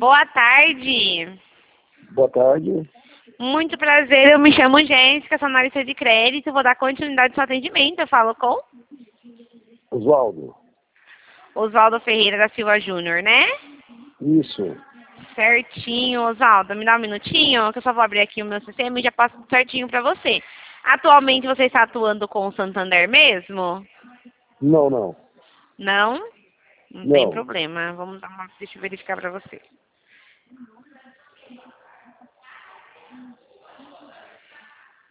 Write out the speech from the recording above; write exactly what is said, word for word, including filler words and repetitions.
Boa tarde. Boa tarde. Muito prazer, eu me chamo Jéssica, sou analista de crédito, vou dar continuidade ao seu atendimento. Eu falo com Oswaldo. Oswaldo Ferreira da Silva Júnior, né? Isso. Certinho, Oswaldo. Me dá um minutinho, que eu só vou abrir aqui o meu sistema e já passo tudo certinho para você. Atualmente você está atuando com o Santander mesmo? Não, não. Não? Não, Não. tem problema. Vamos dar uma... Deixa eu verificar para você.